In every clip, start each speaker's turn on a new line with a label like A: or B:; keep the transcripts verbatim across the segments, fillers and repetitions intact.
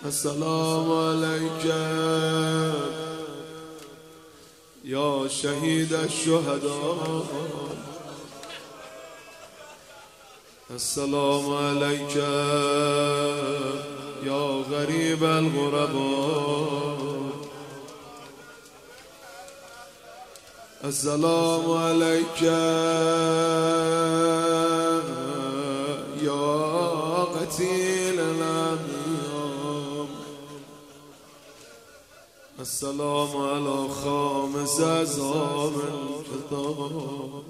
A: السلام عليك يا شهيد الشهداء. السلام عليك يا غريب الغرباء. السلام عليك يا قتيل الأنبياء. السلام على خامس أزهار الكتاب.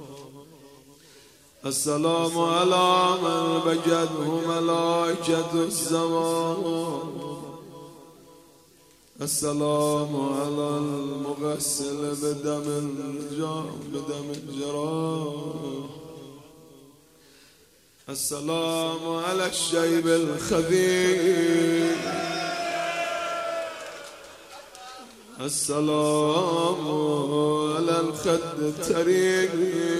A: السلام على من بجته ملائكة السماء. السلام على المغسل بدم بدم الجراح. السلام على الشيب الخفيف. السلام على الخد الطريق.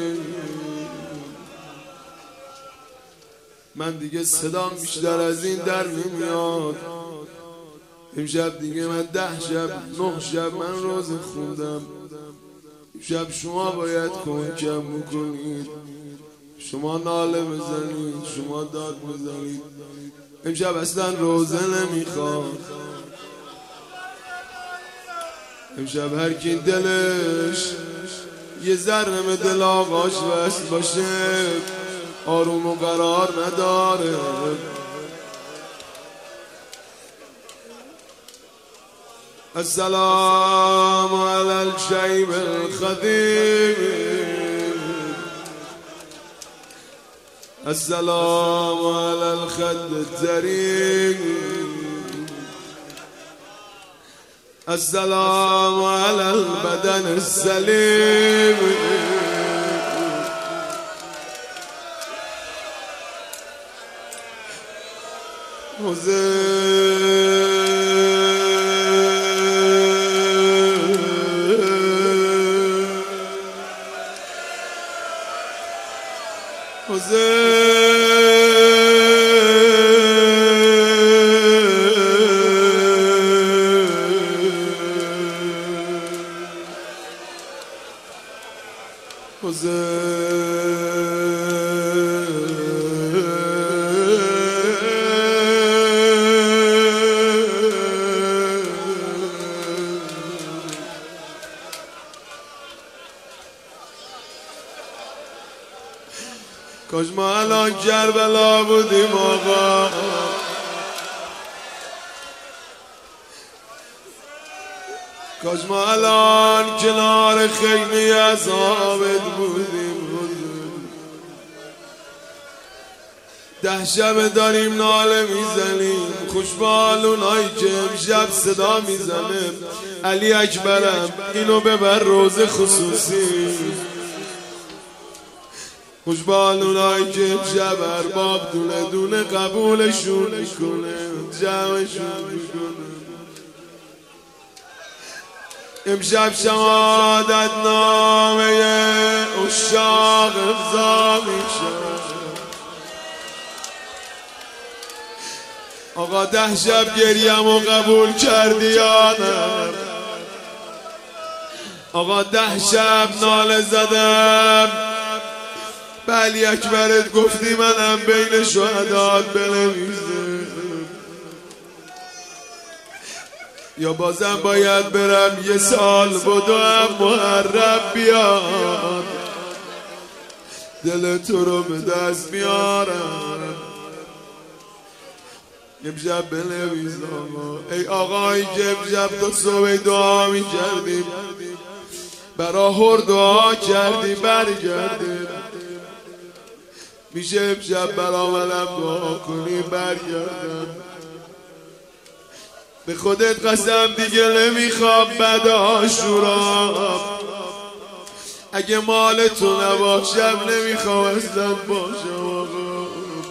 A: من دیگه صدام بیشتر از این در نمیاد. امشب دیگه من ده شب نه شب من روزه خوندم. امشب شما باید کمکم بکنید، شما ناله بزنید، شما داد بزنید. امشب اصلا روزه نمیخواد. امشب هر کی دلش یه ذره به دل آقاش وصل باشه آروم و قرار نداره. السلام على الشيب الخديم. السلام على الخد الزريق. السلام على البدن السليم. کاش ما الان کربلا بودیم آقا. کاش ما الان کنار خیمه عذابت بودیم. ده شب داریم ناله میزنیم. خوشبالونایی که امشب صدا میزنه علی اکبرم اینو ببر روز خصوصی. خوشبالونایی که امشب ارباب دونه دونه قبولشون میکنه جمعشون میکنه. امشب شهادت نامه عشاق امضا میشه. آقا ده شب گریم و قبول کردی یا نه؟ آقا ده شب ناله زدم به علی اکبرت گفتی منم بین شهدات بنویسه. یا بازم باید برم یه سال بدوم محرم بیاد دل تو رو به دست بیارم. امشب بنویس آقا. ای آقایی که امشب تا صبح دعا می کردیم برا هر دعا کردی برگردیم. میشه امشب برا منم دعا کنی برگردم. به خودت قسم دیگه نمیخوام بعد عاشورا اگه مال تو نباشم نمیخوام اصلا باشم آقا.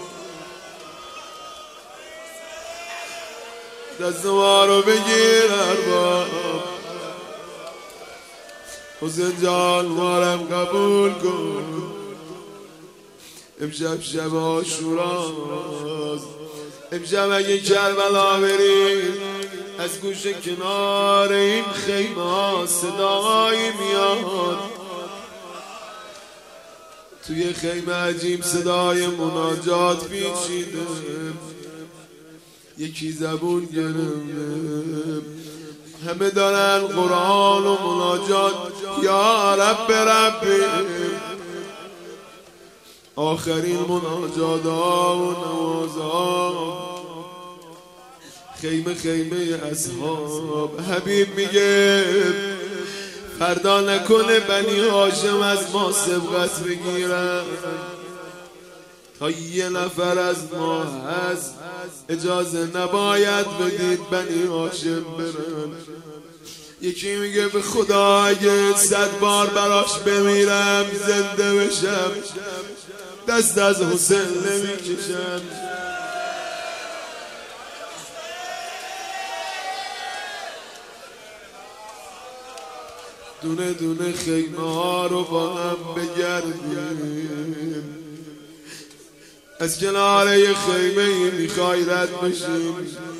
A: دست ما رو بگیر ارباب. حسین جان مارم قبول کن. امشب شب عاشوراست. امشب اگه کربلا بریم از گوشه کنار این خیمه ها صدایی میاد، توی خیمه عجیب صدای مناجات پیچیده، یکی زبون گرفته، همه دارن قرآن و مناجات یا رب ربی. آخرین مناجات ها و نماز ها، خیمه خیمه اصحاب. حبیب میگه فردا نکنه بنی هاشم از ما سبقت بگیرن، تا یه نفر از ما هست اجازه نباید بدید بنی هاشم برن. یکی میگه به خدا اگه صد بار براش بمیرم زنده بشم دست از حسین نمیکشم. دونه دونه خیمه ها رو با هم بگردیم، از کنار یه خیمه ای میخوای رد بشیم.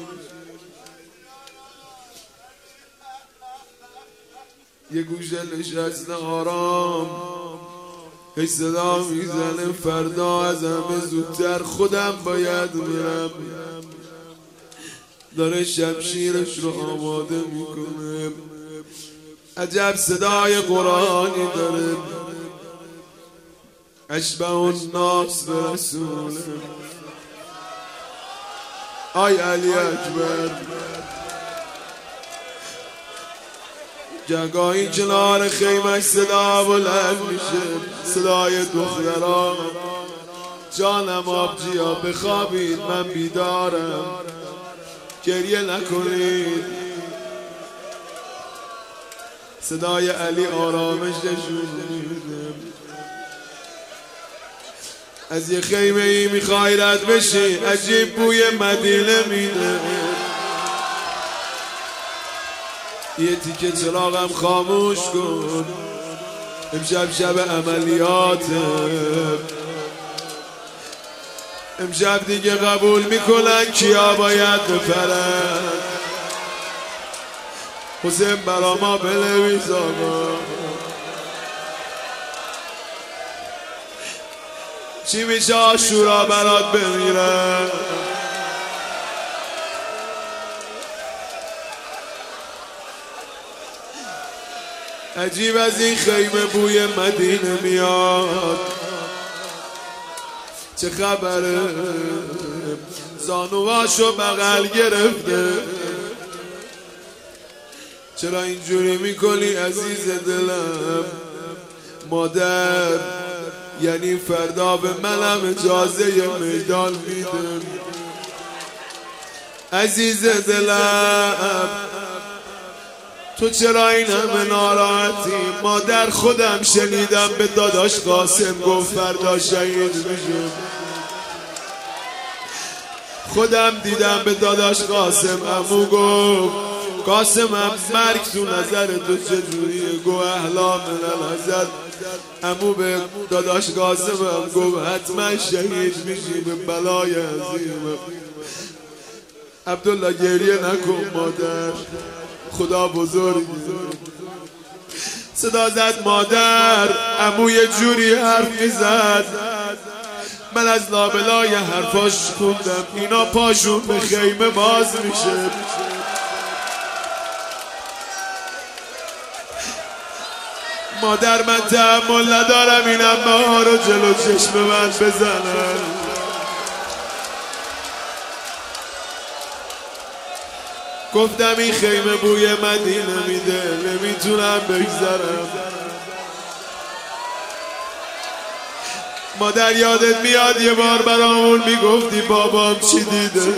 A: یه گوشه نشسته آرام، هیچ صدا میزنه فردا از همه زودتر خودم باید میرم. داره شمشیرش رو آماده میکنه، عجب صدای قرآنی داره، اشبه الناس به رسوله. آی علی اکبر. جگاهی کنار خیمش صدا بلند میشه، صدای دختران جانم آبجیا بخوابید من بیدارم، گریه نکنید. صدای علی آرامش نشون میده. از یه خیمه ای میخوای رد بشی، عجیب بوی مدینه میده. یه تیکه چراغم خاموش کن، امشب شب عملیاته، امشب دیگه قبول میکنن کیا باید بپرن. حسین برا ما بنویس آقا، چی میشه عاشورا برات بمیرن. عجیب از این خیمه بوی مدینه میاد، چه خبره؟ زانواشو بغل گرفته، چرا اینجوری میکنی عزیز دلم؟ مادر یعنی فردا به منم اجازه میدان میده. عزیز دلم تو چرا این همه ناراحتی؟ مادر خودم شنیدم به داداش قاسم گفت فردا شهید میشم، خودم دیدم به داداش قاسم عمو گفت قاسم هم مرگ تو نظر تو چجوریه؟ گو احلا من الحزن. عمو به داداش قاسم هم گفت حتما شهید میشی به بلای عظیم. عبدالله گریه نکن مادر، خدا بزرگ. صدا زد مادر، عمو یه جوری حرف میزد، من از لابلای حرفاش خوندم اینا پاشون به خیمه باز میشه. مادر من تحمل ندارم این امه ها رو جلو چشم من بزنن. گفتم این خیمه بوی مدینه میده، نمیتونم بگذرم. مادر یادت میاد یه بار برامون میگفتی بابام چی دیده؟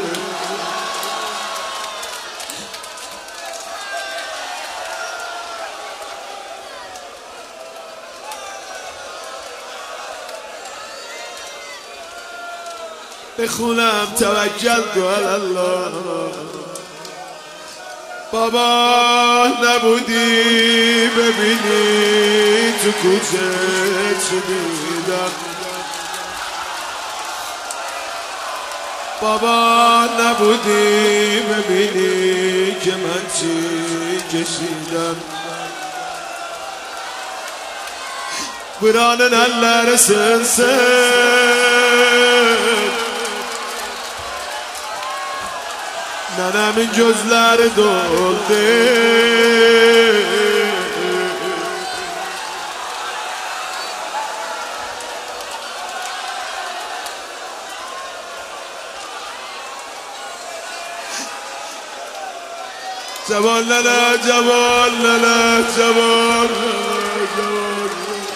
A: بخونم توکل تو الله. بابا نبودی ببینی تو کوچه چی دیدم، بابا نبودی ببینی که من چی کشیدم buranın elleri sensin nenemin gözleri doldu Cemal nene, Cemal nene, Cemal nene, Cemal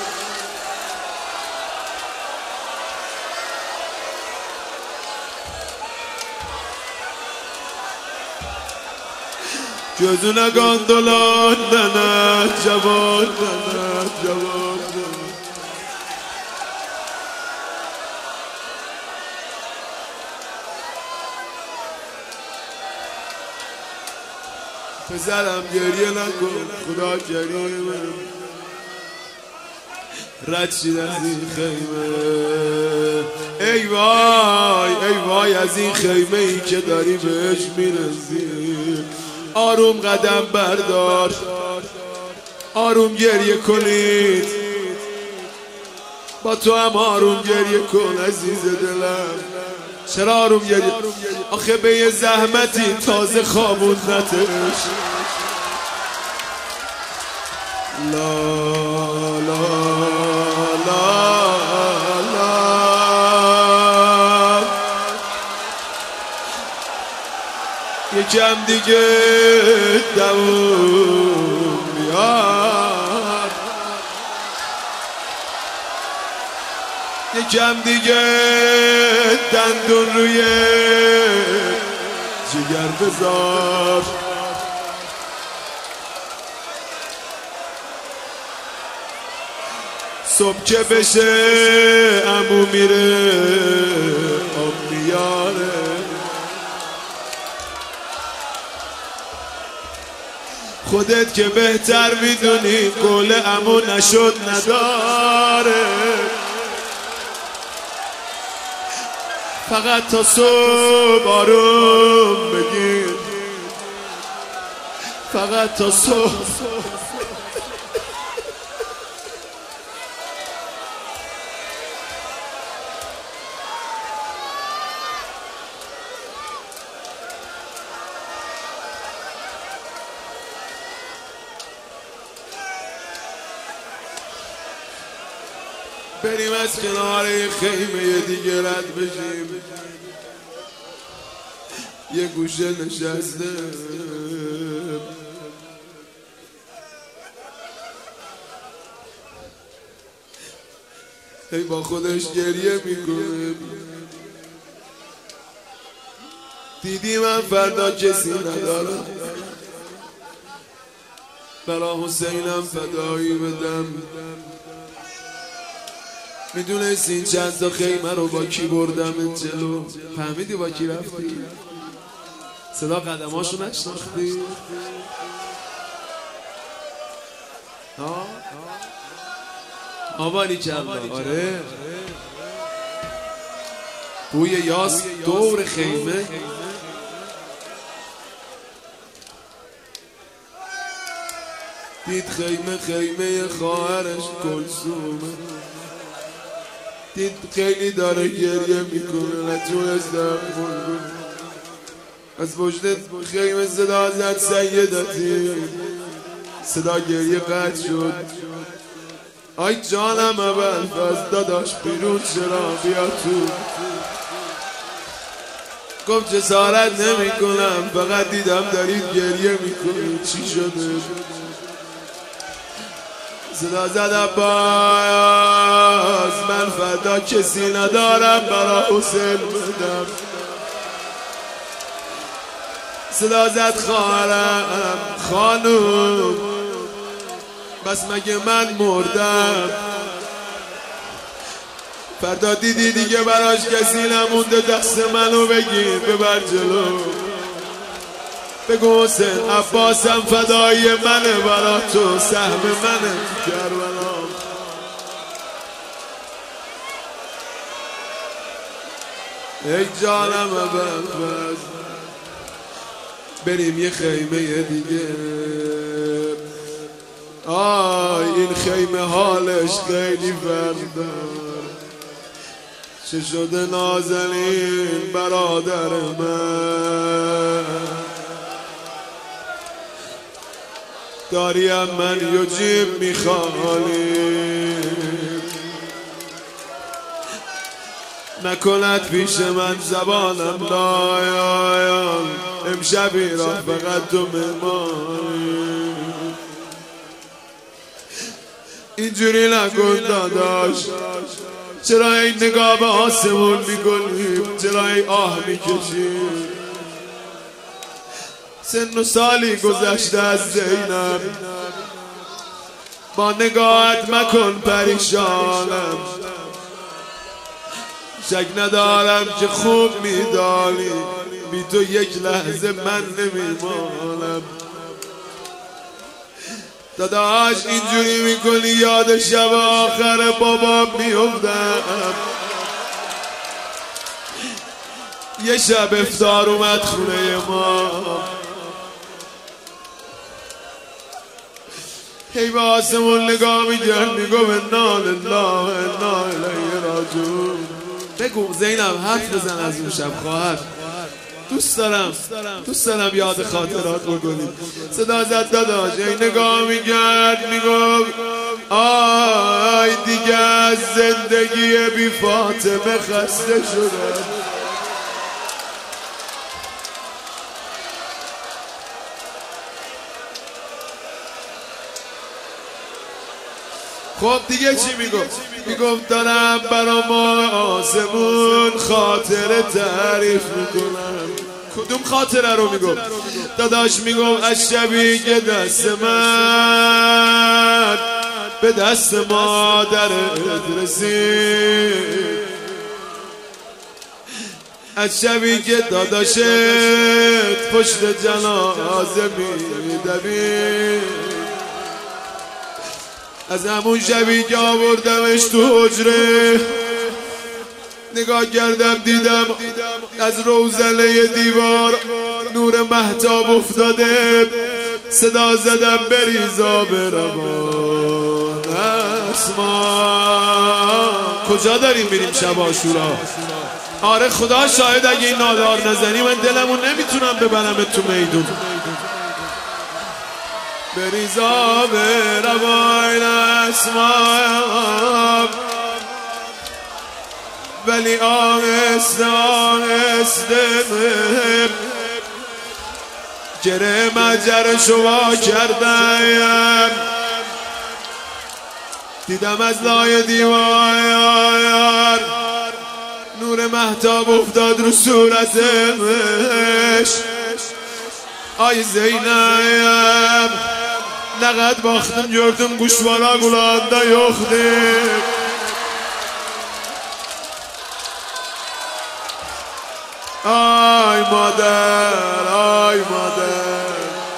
A: Gözüne kan dolan nene, Cemal nene, Cemal nene پسرم گریه نکن خدا کریمه رد شید از این خیمه ای وای ای وای از این خیمه ای که داری بهش میرسی آروم قدم بردار آروم گریه کنید با تو هم آروم گریه کن عزیز دلم چرا آروم گریه آخه به یه زحمتی تازه خوابوندتش لا لا لا لا یکم دیگه دووم بیاد یکم دیگه دندون روی جگر بذار صبح که بشه عمو میره آب میاره خودت که بهتر میدونی قول عمو نشد نداره فقط تا صبح آروم بگیر فقط تا صبح بریم از کنار خیمه دیگه رد بشیم یه گوشه نشسته هی با خودش گریه میکنه دیدی من فردا کسی ندارم برا حسینم فدایی بدم میدونستی این چند تا خیمه رو با کی بردم جلو فهمیدی با کی رفتی؟ صدا قدماشو نشناختی؟ ها؟ آبانی کلا آره بوی یاس دور خیمه دید خیمه خیمه خواهرش کلثومه دید خیلی داره گریه میکنه نتونستم از پشت خیمه صدا زد سیدتی صدا گریه قطع شد آی جانم اول فاز داداش بیرون چرا بیا تو گفت جسارت نمی کنم فقط دیدم دارید گریه میکنید چی شده صدا زد عباس من فدا کسی ندارم برا حسین بدم صدا زد خواهرم خانوم بس مگه من مردم فردا دیدی دیگه براش کسی نمونده دست منو بگیر ببر جلو بگو حسین عباسم فدای منه برا تو سهم منه کربلا ای جانم بس بریم یه خیمه دیگه. آی این خیمه حالش خیلی فرق داره. چه شده نازنین برادر من، داریم من یو جیب میخوانی، نکند پیش من زبانم لایان، امشبی را فقط تو مهمانی. اینجوری نکن داداش، چرا این نگاه به آسمون میکنی؟ چرا این آه میکشی؟ سن و سالی گذشته از زینب، با نگاهت مکن پریشانم. شک ندارم که خوب میدانی بی تو یک لحظه من نمیمانم. داداش اینجوری میکنی یاد شب آخر بابام میافتم. یه شب افطار اومد خونه ما، هی به آسمون نگاه میکرد میگو انا لله و انا الیه راجعون. بگو زینب حرف بزن از اون شب خواهر، دوست دارم دوست دارم یاد خاطرات بکنیم. صدا زد داداش، هی نگاه میکرد میگو آی دیگه از زندگی بی فاطمه خسته شدم. خب دیگه چی میگفت؟ میگفت دارم برا ما آسمون خاطره تعریف میکنم. کدوم خاطره رو میگفت؟ داداش میگفت از شبی که دست من به دست مادرت رسید، از شبی که داداشت پشت جنازه میدوید، از همون شبی که آوردمش تو حجره، نگاه کردم دیدم از روزنه دیوار نور مهتاب افتاده. صدا زدم بریزا بروان اسمان. کجا داریم میریم شب عاشورا؟ آره خدا شاهد اگه این نادار نزنی من دلمون نمیتونم ببرم تو میدون. بریزا بروان اسمان، ولی آهسته آهسته گره مجرشو وا کردم، دیدم از لای دیوار نور مهتاب افتاد رو صورتش. آی زینب نقد باختم gördüm kuşlara kulağında yoktu. Ay مادر ay مادر.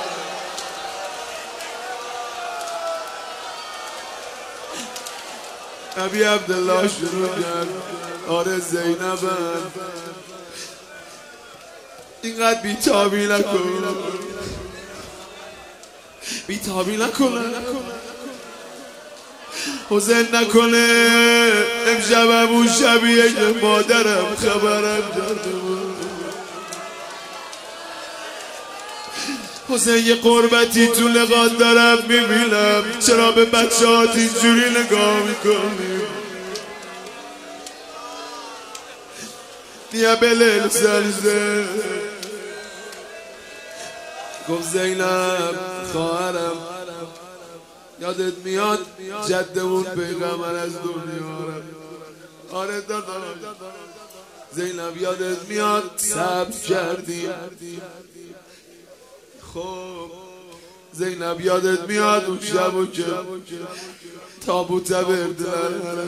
A: ابی عبدالله شروع کرد آره زینبم اینقدر بیتابی نکن، بیتابی نکنه، حزن نکنه. امشبم اون شبیه که مادرم خبرم داده بود. حسین یه قربتی تو لقات دارم میبینم، چرا به بچه هات اینجوری نگاه میکنی؟ نیا بلیل سرزه. گفت زینب خواهرم یادت میاد جدمون پیغمبر از دنیا رفت؟ آره داداش. زینب یادت میاد صبر کردیم؟ خب زینب یادت میاد اون شبو که تابوت بردن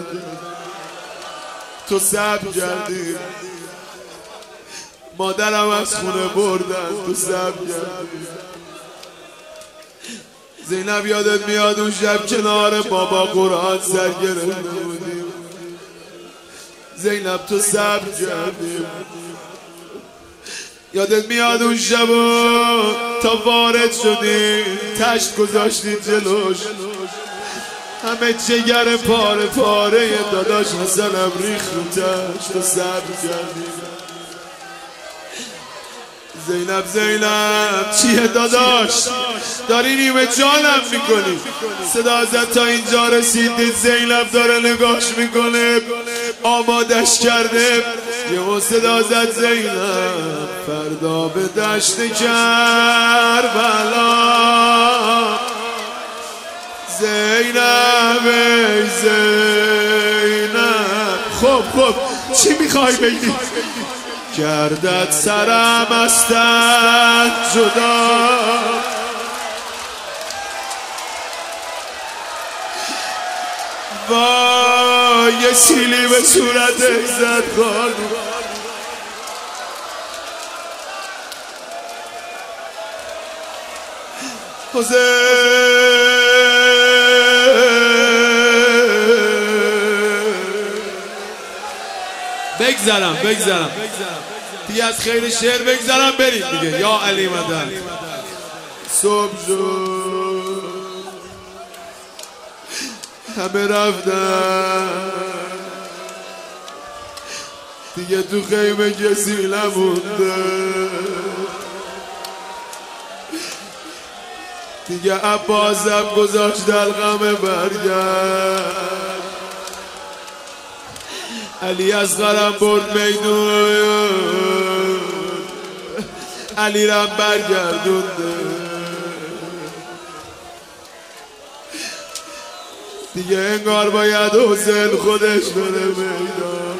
A: تو صبر کردی؟ مادرم از خونه بردن تو صبر کردی؟ زینب یادت میاد اون شب کنار بابا قرآن سر گرفته بودیم؟ زینب تو صبر کردی. یادت میاد اون شبا تا وارد شدی تشت گذاشتی جلوش، همه جگر پاره پاره داداش حسنم ریخ رو تشت، تو صبر کردی. زینب زینب چیه داداش داری نیمه جانم میکنی؟ صدا ازت تا اینجا رسیدی زینب داره نگاش میکنه آمادش کرده. یه صدا ازت زینب فردا به دشت کربلا. زینب ای زینب خب خب چی میخوای بگی؟ کردت سرم از تن جدا، وای یه سیلی به صورتش زد خانم. بگذرم بگذرم دیگه از خیر شعر بگذرم بریم دیگه. یا علی مدد. صبح شد همه رفتن دیگه تو خیمه کسی نمونده، دیگه عباسم گذاشت دلغمه برگرد. علی از غرم برد میدون، علی رم برگردونده دیگه، انگار باید حسین خودش بره میدان.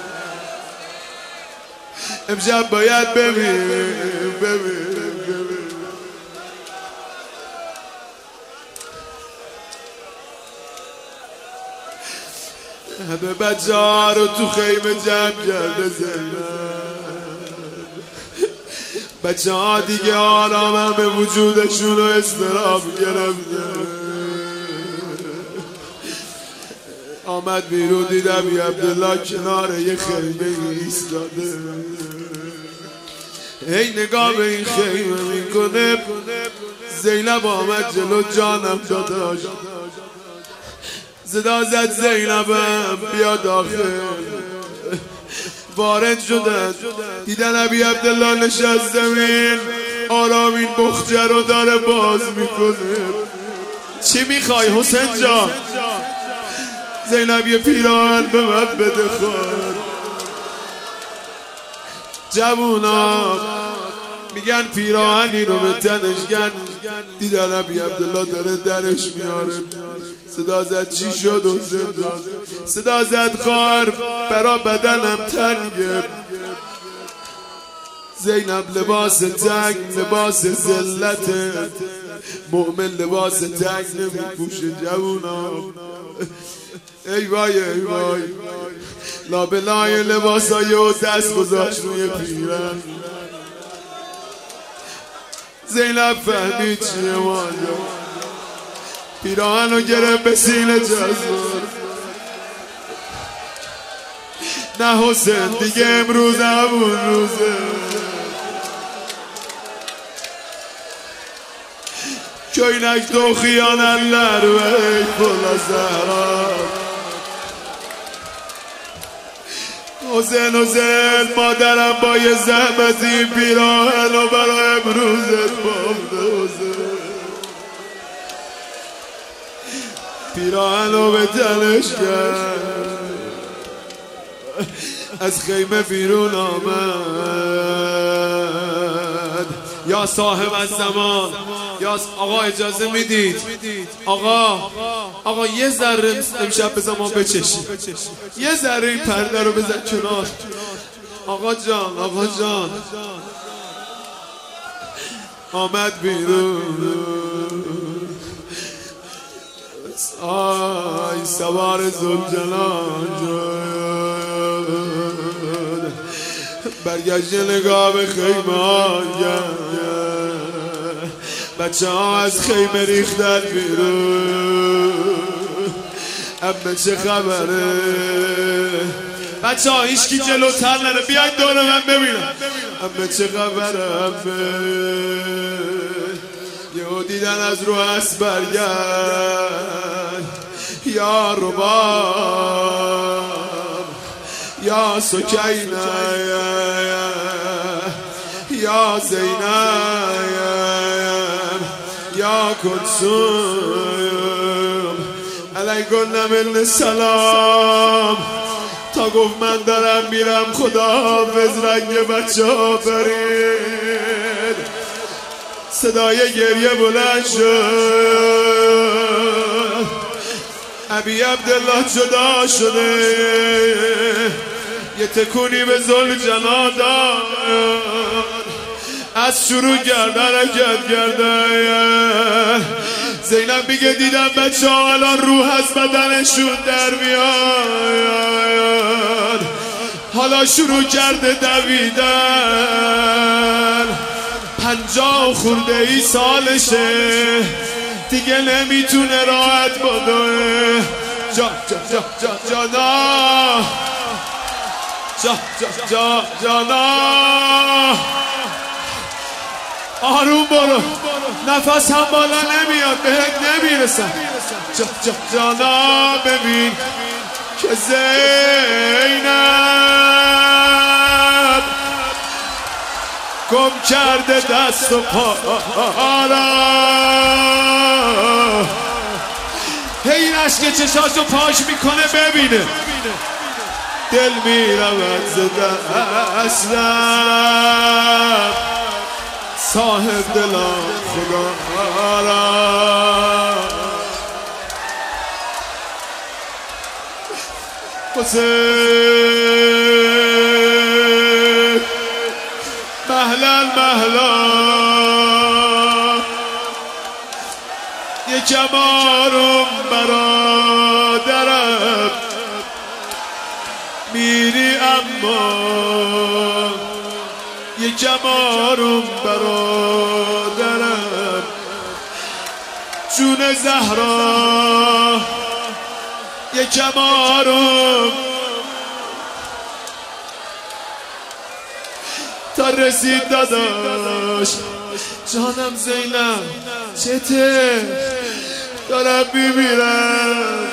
A: امشب باید ببین ببین ببین همه بچه ها رو تو خیمه جمع کرده زینب. بچه ها دیگه آرام همه وجودشون رو اضطراب گرفته. آمد بیرون دید ابی عبدالله کنار یه خیمه ایستاده، هی نگاه به این خیمه میکنه. زینب آمد جلو جانم داداش، صدا زد زینبم بیا داخل. وارد شدن دیدن ابی عبدالله نشست زمین آرام این بخچه رو داره باز میکنه. چی میخوای حسین جان؟ زینب یه پیراهن به من بده خواهد. جوونا میگن پیراهنی رو به تنش گن، دیدن ابی عبدالله داره درش میاره. صدا زد چی شد و زد، صدا زد خار برا بدنم تنگه. زینب لباس تنگ لباس ذلت، مؤمن لباس تنگ نمیپوشه جوونا. ای وای ای وای لابلای لباسای و دست گذاشت روی پیرن. زینب فهمید چیه ماجرا، پیراهن رو گرفت به سینه جذب. نه حسین دیگه امروز همون روزه، که اینک تو خیانت لر و ای پل زهرا. حسین حسین مادرم با یه زحمتی پیراهن رو برای امروزت بافته. حسین پیراهن رو به تنش کرد، از خیمه بیرون آمد. یا صاحب الزمان، یا آقا اجازه میدید؟ آقا آقا یه ذره امشب بزن ما بچشیم، یه ذره این پرده رو بزن کنار. آقا جان آقا جان آمد بیرون. آی سوار زلجلال شد، برگشت نگاه به خیمه ها کرد. بچه ها از خیمه ریختن بیرون. امه چه خبره؟ بچه ها هیچکی جلوتر نره، بیاید دور من ببینم همه چه خبره. همه یهو دیدن از رو اسب برگشت، یا رباب یا سکینه یا زینب یا کلثوم علیکن السلام. تا گفت من دارم میرم خداحافظ، رنگ بچه ها برید. صدای گریه بلند شد، ابی عبدالله جدا شده، یه تکونی به ذوالجلال داد، از شروع کرد حرکت کرده. زینب میگه دیدم بچه ها الان روح از بدنشون در میاد، حالا شروع کرده دویدن. پنجاه خورده ای سالشه، دیگه نمیتونه راحت بدوه. جا جا جا جا جانا جا جا جا جانا آروم برو، نفس هم بالا نمیاد، بهت نمیرسم. جا جا جانا ببین که زینب گم کرده دست و پا را. هی این عشق چشاشو پاش میکنه ببینه، دل میرود ز دستم صاحب دلم خدا را. حسین مهلا مهلا یکم آروم برادرم، میری اما یکم آروم برادرم. جون زهرا یکم آروم تا رسید داداش. جانم زینب چته؟ دارم میمیرم.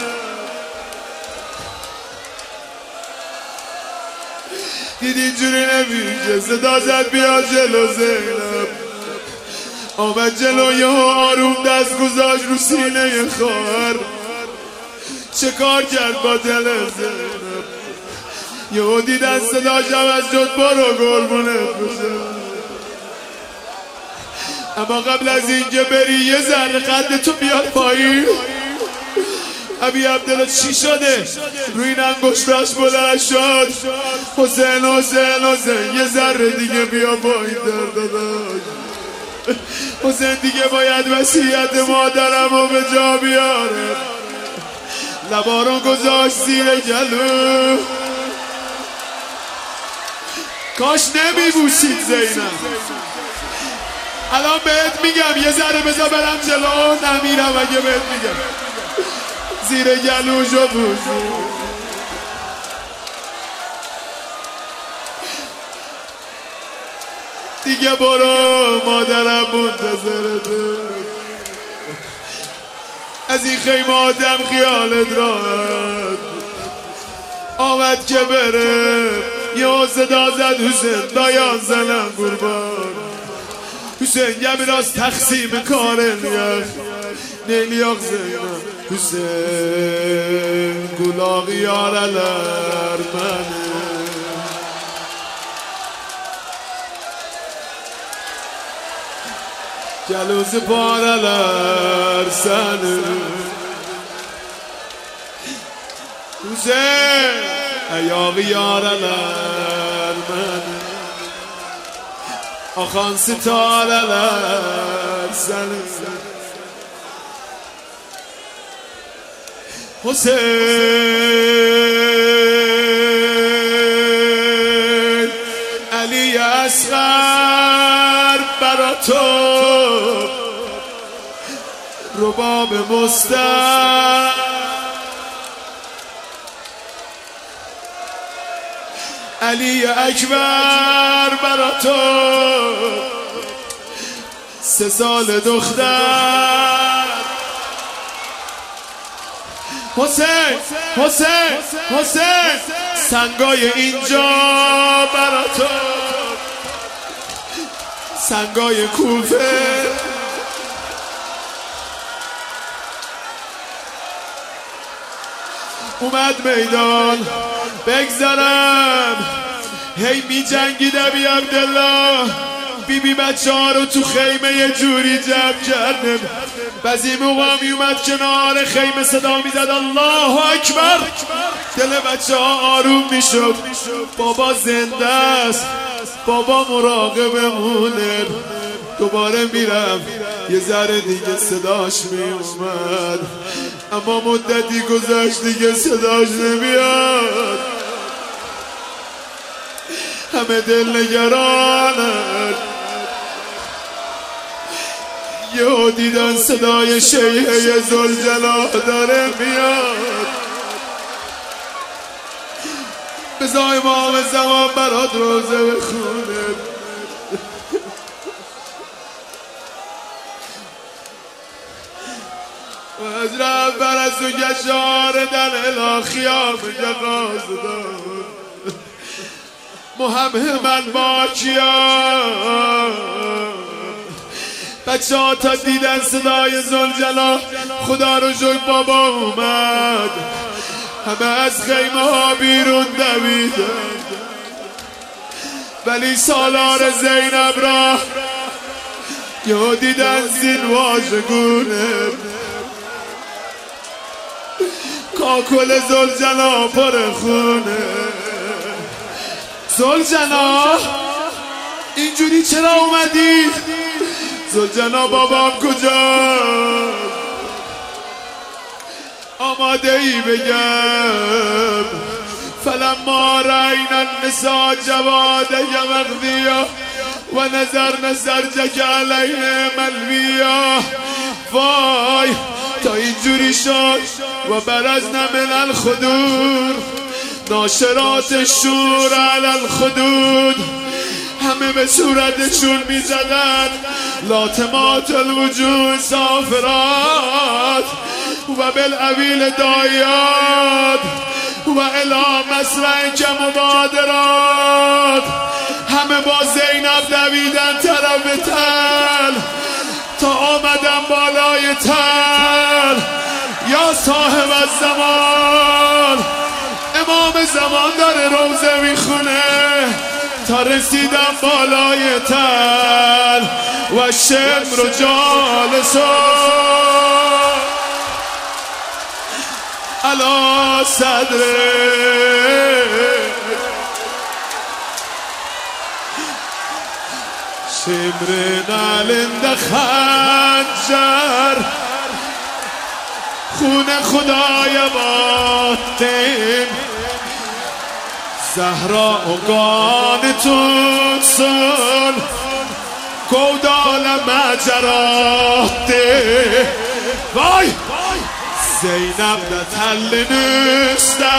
A: دید اینجوری نمیشه، صدا زد بیا جلو. زینب آمد جلو، یه آروم دست گذاشت رو سینه خواهر. چه کار کرد با دل زینب؟ یهو دیدن صداش عوض شد، برو قربونت بشم. اما قبل از اینکه بری یه ذره قد تو بیاد پایین. ابی عبدالله چی شده؟ روی این انگشتاش بلند شد. حسین حسین حسین یه ذره دیگه بیا پایین در داداش. حسین دیگه باید وصیت مادرم رو به جا بیاره. لبارو گذاشت زیر گلو. کاش نمیبوسید زینب. الان بهت میگم یه ذره بذار برم جلو، نمیرم اگه بهت میگم. زیر گلوشو بوسید. دیگه برو، مادرم منتظرته. از این خیمه آدم خیالت راحت. آمد که بره، یه صدا زد حسین دایان زنم قربان. حسین یه براز تقسیم کار نیخ نیلیاق زینم. حسین گلاغ یارلر منه. گلوز پارلر سنه. حسین ایاغ یارلر منه. آخان ستارلر سنه. حسین علی اصغر برا تو رباب مستر. علی اکبر برا تو سه سال دختر. حسین حسین حسین سنگای اینجا برا تو، سنگای کوفه. اومد میدان بگذرم، هی می جنگید ابی عبدالله، بی بی بچه ها رو تو خیمه یه جوری جمع کردم. بعضی موقع می اومد کنار خیمه صدا می زد الله اکبر، دل بچه ها آروم می شد. بابا زنده است، بابا مراقبمونه. دوباره میرم یه ذره دیگه صداش می اومد، اما مدتی گذشت دیگه صداش نمیاد. همه دل نگرانن. یهو دیدن صدای شیعه ذوالجلال داره میاد. بذار امام زمان برات روزه بخونه. و از رهبر از تو گشاره در الاخیا میگه قاصدان محمد باکیا. بچه ها تا دیدن صدای ذوالجلال خدا رو شکر بابا اومد. همه از خیمه ها بیرون دویدن، ولی سالار زینب را یهو دیدن زین واژگونه. کاکل ذوالجلال پر خونه. ذوالجلال اینجوری چرا اومدی؟ ذوالجلال بابام کجا؟ آماده ای بگم فلما رأینا النساء جوادک مغدیا و نظرن سرجک علیه ملویا. وای تا اینجوری شد و برزن من الخدور ناشرات شور علی الخدود. همه به صورتشون میزدن لاتمات الوجود سافرات و بالعویل دایات و الی مسرع که مبادرات. همه با زینب دویدن طرف تل تا آمدن بالای تل. یا صاحب الزمان، امام زمان داره روزه میخونه. تا رسیدم بالای تل و شمر و جالسو علا صدره. شمر نالند خنجر خون خدای باطن. زهرا اقانتون سن کودال مجرات. وای زینب ده تل نسته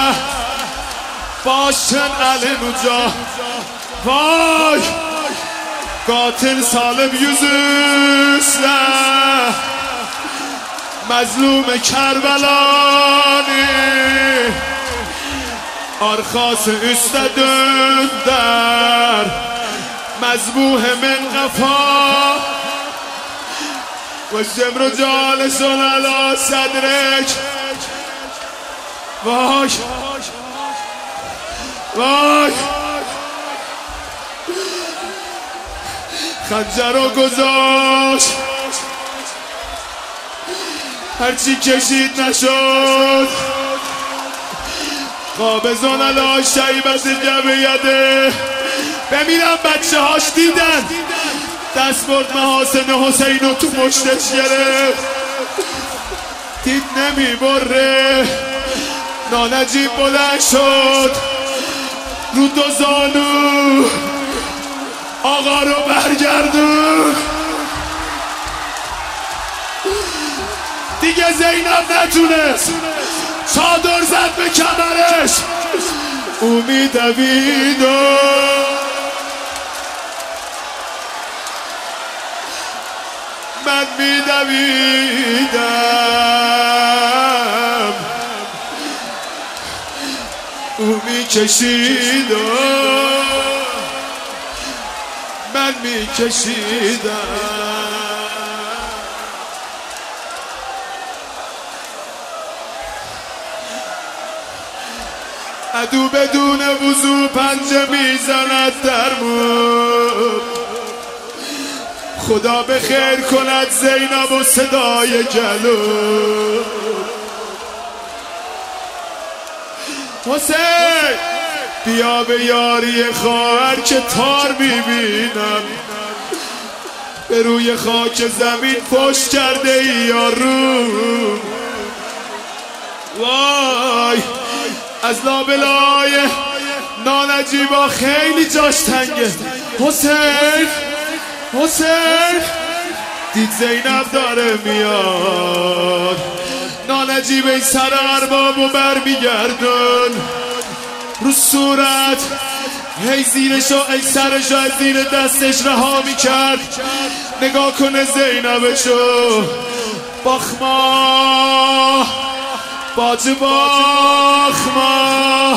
A: باشن علم جا. وای قاتل سالم yüzüsle مظلوم کربلانی آرخاس üstte dönder مذبوح من قفا و شمر جالس علی صدرک. وای وای خنجر رو گذاشت هرچی کشید نشد. قابضان علی شیبت جبیده. ببینم بچه هاش دیدن دست برد محاسن حسین رو تو مشتش گرفت. دید نمی بره نانجیب بلند شد رو دو زانو آقا رو برگردون. دیگه زینب نتونست چادر زد به کمرش او میدوید و من میدویدم، او میکشید و من میکشیدم. عدو بدون وضو پنجه میزند در مون، خدا به خیر کند زینب و صدای جلو. حسین بیا به یاری خواهر که تار میبینم، به روی خاک زمین پشت کرده ای یارو. وای از لابلای نانجیبا خیلی جاش تنگه. حسین حسین دید زینب داره میاد، نانجیب این سر اربابو بر میگردن رو صورت، هی زیرشو ای سرشو از زیر دستش رها میکرد. نگاه کنه زینبشو، باخما باج باخما،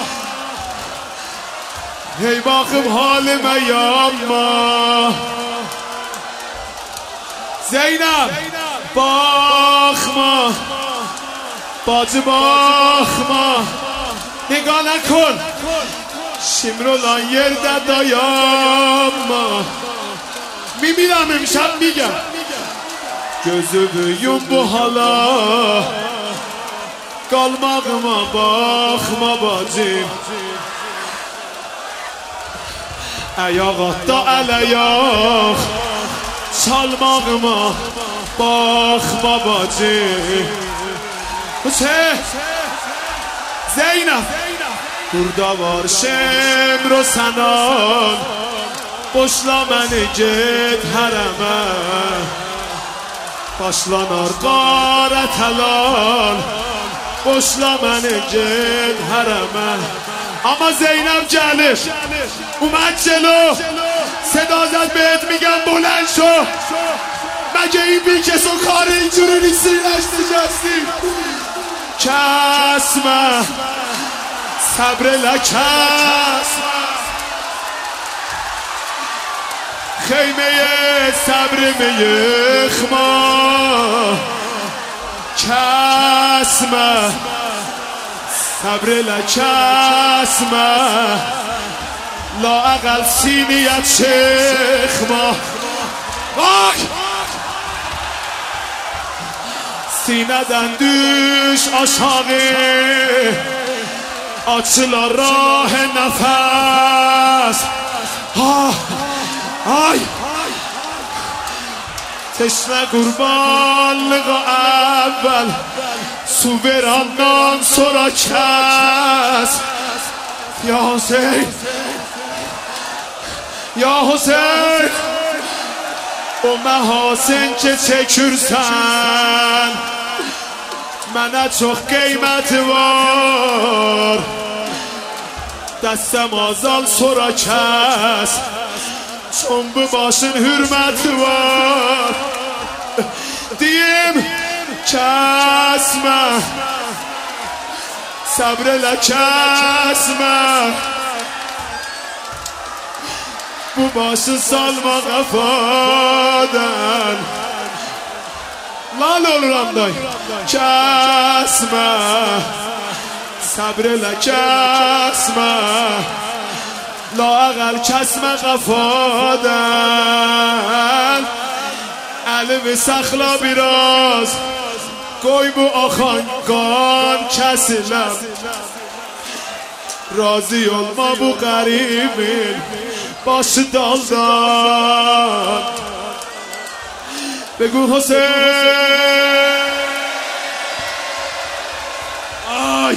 A: هی باخم حال میاما. زینب باخما باج باخما، نگاه نکن شمرولان یرده دایاما. میمیرم امشب میگم gözümün bu hala kalmağıma bakma bacım, ayaqda əl-ayaq çalmağıma bakma bacım. Hüseyin Zeynep burada var şemr o sanan, boşla məni get hərəmə, başlanar qarət həlal, boşla məni get hərəmə. Ama Zeynep gelir اومد جلو، صدا زد بهت میگم بلند شو، مگه این بیکس و کار اینجوری نیستی نشنشستی؟ کسمه صبر لکس، خیمه صبر میخما، کسمه صبر لکسمه، لا اقل سینیت شخما. وای سینه‌den düş aşağı, açıla rah nefes. Ah, ay تشنه قربانlığa evvel su verandan sonra kes. Ya Hüseyin, ya Hüseyin, o mehasin ki çekürsen mənə çox qiyməti var, dəstəm azal sonra kəs, çon bu başın hürməti var. Deyim kəsmə, səbr elə kəsmə, bu başı salma qafadan. Lal oluram day, kəsmə, səbr elə kəsmə, لااقل kəsmə qafadan. Əlimi saxla biraz, qoy bu axan qan kəsiləm, razı olma bu qəribin başı daldan. بگو حسین. آی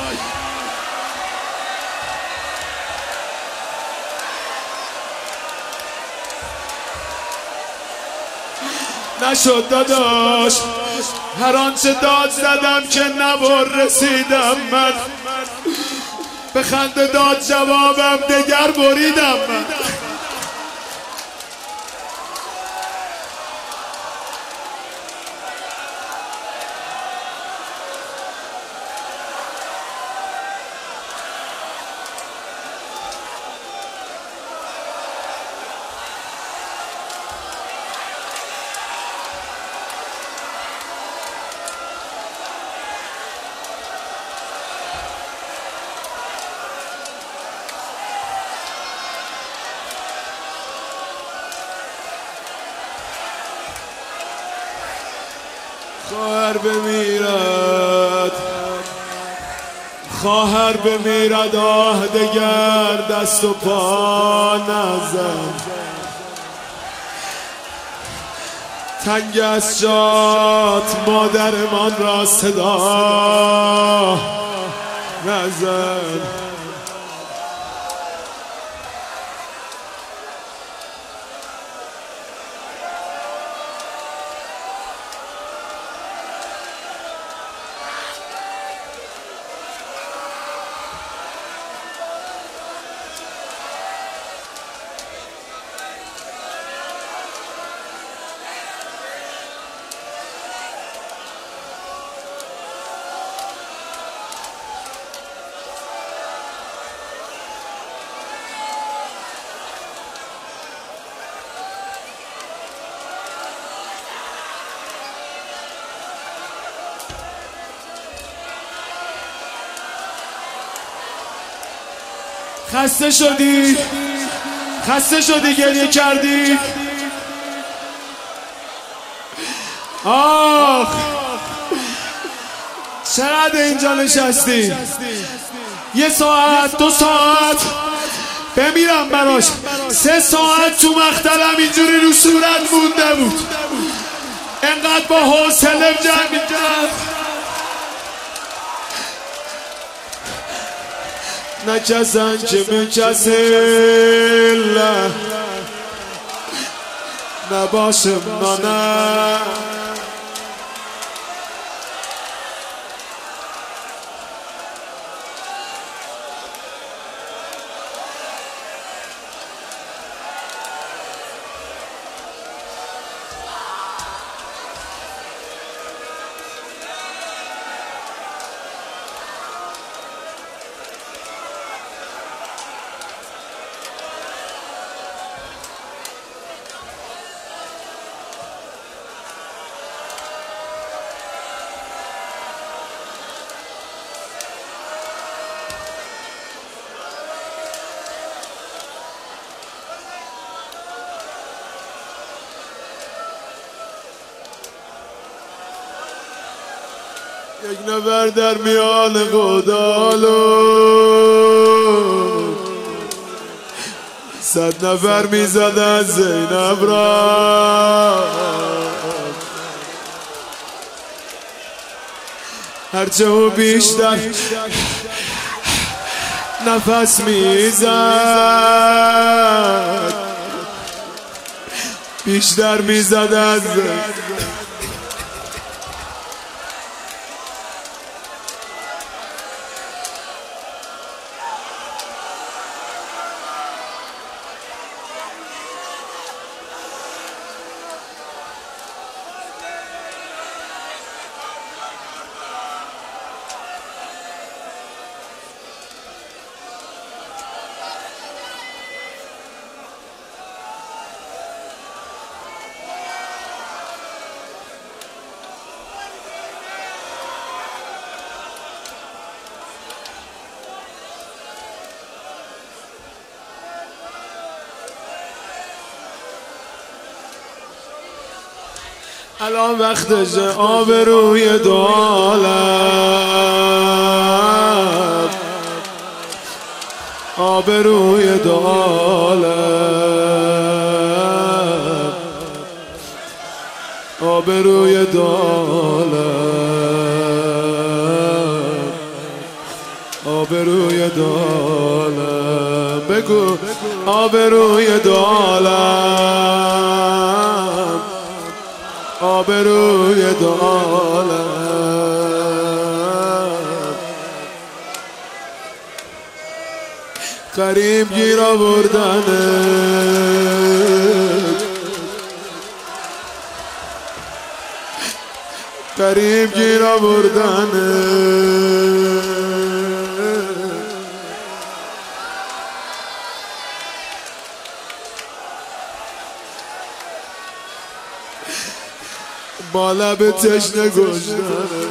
A: نشد داداش، هر آنچه داد زدم که نبار رسیدم من، به خنده داد جوابم دگر بریدم من. خواهر بمیرد خواهر بمیرد آه دگر دست و پا نزن. تنگ از جات مادرمان را صدا نزن. خسته شدی خسته شدی گریه کردی. آخ چقدر اینجا نشستی. یه ساعت دو ساعت بمیرم براش. سه ساعت تو مختلم اینجوری رو صورت مونده بود. انقدر با حوصله جمع می‌کرد. نه کسن که به کسی نباشم نه یک نفر در میان قدالو صد نفر میزد از زینب را. هرچه او بیشتر نفس میزد بیشتر میزد از الان وقتش آبروی دو عالم آبروی دو عالم آبروی دو عالم آبروی دو عالم بگو آبروی دو عالم آبروی دو عالم قریب گیر آوردنه قریب گیر آوردنه با لب تشنه گشنه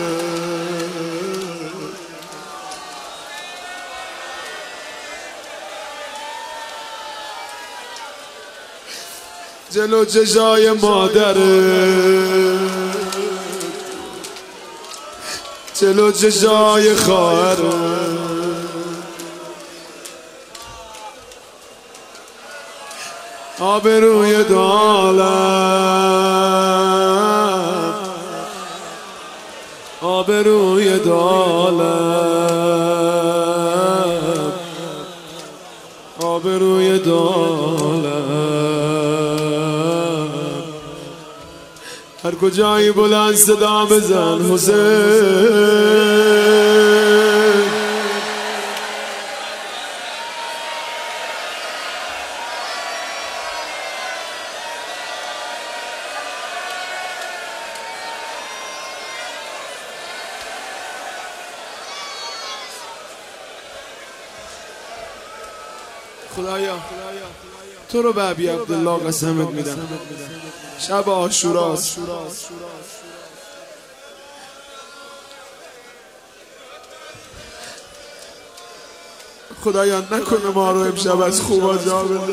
A: جلو چشای مادره جلو چشای خواهره آبروی دو عالم آبروی دو عالم آبروی دو عالم هر کجایی بلند صدا بزن حسین خدایا تو رو به ابی عبدالله قسمت میدم شب عاشوراست خدایا نکنه ما رو امشب از خوبا جا بده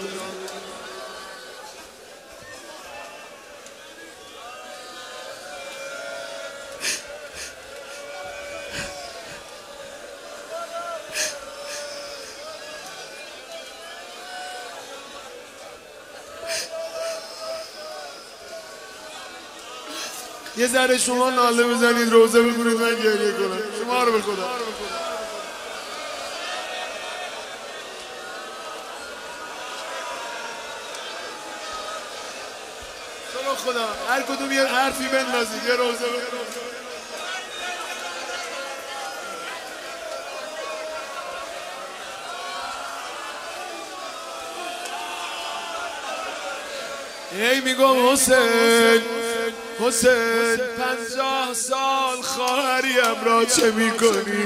A: یه ذره شما ناله بزنید روزه بگونید من گریه کنم شما رو به خدا شما خدا هر کدوم یه حرفی بندازید یه روزه بگونید هی میگم حسین حسین پنجاه سال خواهریم را چه میکنی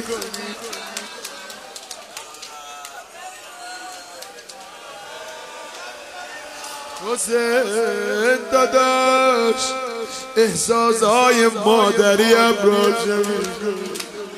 A: حسین داداش احساسهای مادریم را چه میکنی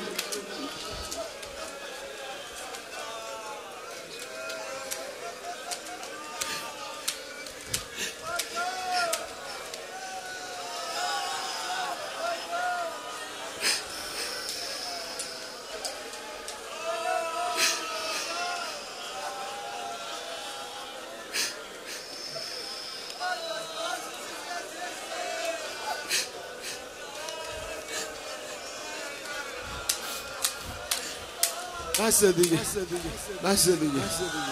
A: بس دیگه بس دیگه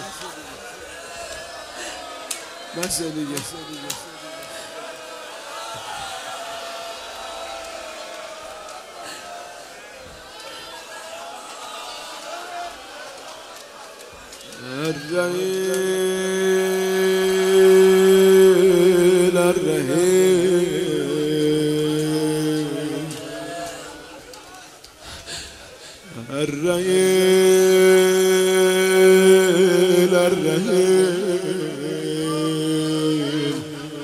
A: بس دیگه الرحيل الرحيل الرحيل الرحيل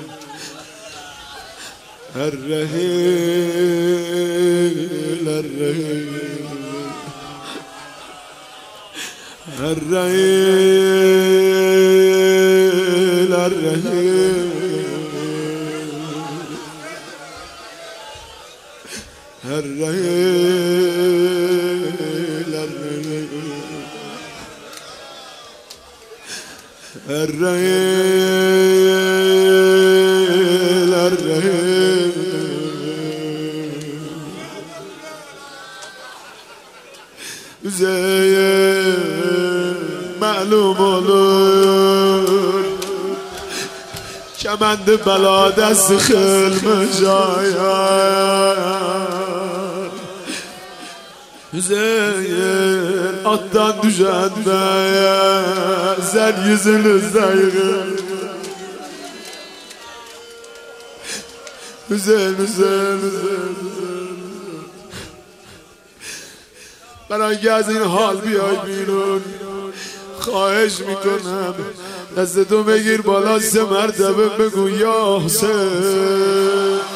A: الرحيل الرحيل الرحيل الرحيل الرحيل الرحيل زين معلوم olur کمند بلا دست خیل مجاید Hüseyin attan düşen ben, sen yüzünü saygın. Hüseyin, Hüseyin, Hüseyin, Hüseyin. برای از این حال بیای بیرون خواهش میکنم دست تو بگیر بالا سه مرتبه بگو یا حسین